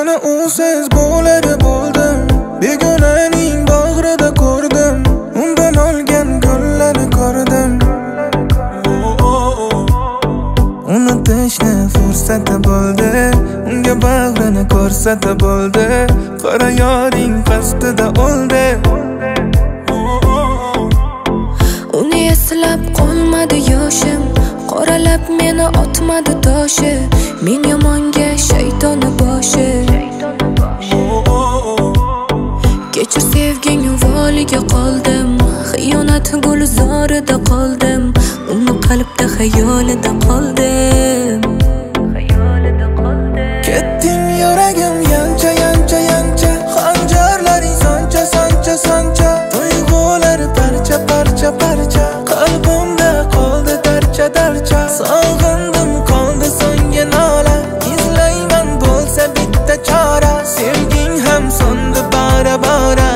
Mana usiz bo'ladi bo'ldim, begonaning bag'rida ko'rdim, undan olgan gullarni ko'rdim. Unutishni fursati bo'ldi, unga bag'rini ko'rsatib bo'ldi. Qara yoring qasdida o'ldi. Uni eslab qolmadi yoshim, qoralab meni otmadi toshi. Men yomonga shaytoni boshi. Kechir sevging uvoliga qoldim, xiyonat gulzorida qoldim, uni qalbda xayolida qoldim. Ketding yuragim yancha yancha yancha, xanjarlaring sancha sancha sancha, tuyg'ular parcha parcha parcha, qalbimda qoldi darcha darcha. Sog'indim qoldi so'nggi nola, izlayman bo'lsa bitta chora, sevging ham so'ndi bora bora.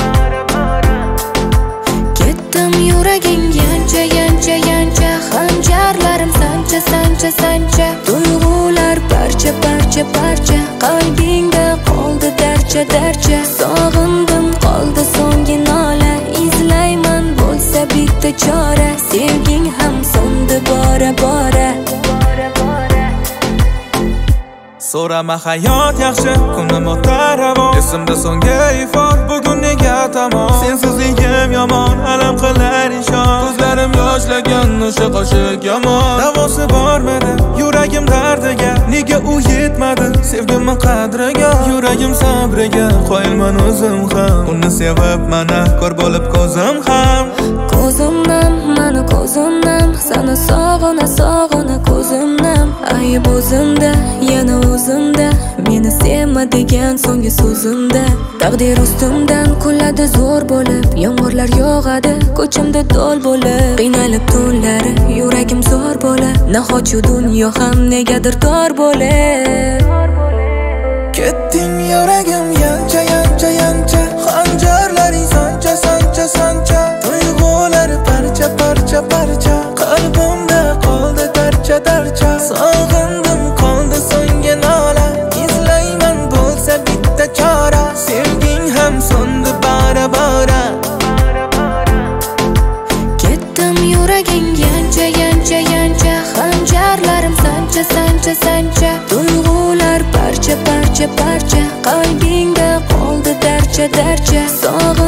Ketdim yuraging yancha yancha yancha, xanjarlarim sancha sancha sancha, tuyg'ular parcha parcha parcha, qalbingda qoldi darcha darcha. Sog'indim qoldi so'nggi nola, izlayman bo'lsa bitta chora, sevging ham so'ndi bora bora. So'rama hayot yaxshi, kunim o'tar ravon, esimda so'nggi ifor, bugun nega tamom. Sensizligim yomon, alam qilar ishon, ko'zlarim yoshlagan o'sha qoshiq yomon. Davosi bormidi yuragim dardiga, nega u yetmadi sevgimni qadriga. Yuragim sabriga qoyilman o'zim ham, uni sevib mana ko'r bo'lib ko'zim ham. Ko'zimdan mani ko'zimdan, seni sog'ina sog'ina ko'zimdan. Ayb o'zimda, yana o'zimda, meni sevma degan so'nggi so'zimda. Taqdir ustimdan kuladi zo'r bo'lib, yomg'irlar yog'adi ko'chimda do'l bo'lib. Qiynalib tunlari yuragim zo'r bo'lib, nahot dunyo ham negadir tor bo'lib. Ketding yuragim yancha yancha yancha, xanjarlaring sancha sancha sancha, tuyg'ular parcha parcha parcha, qalbimda qoldi darcha darcha. Sog'indim qoldi so'nggi nola, izlayman bo'lsa bitta chora, sevging ham so'ndi bora bora. Ketdim yuraging yancha yancha yancha, xanjarlarim sancha sancha sancha, tuyg'ular parcha parcha parcha, qalbingda qoldi darcha darcha.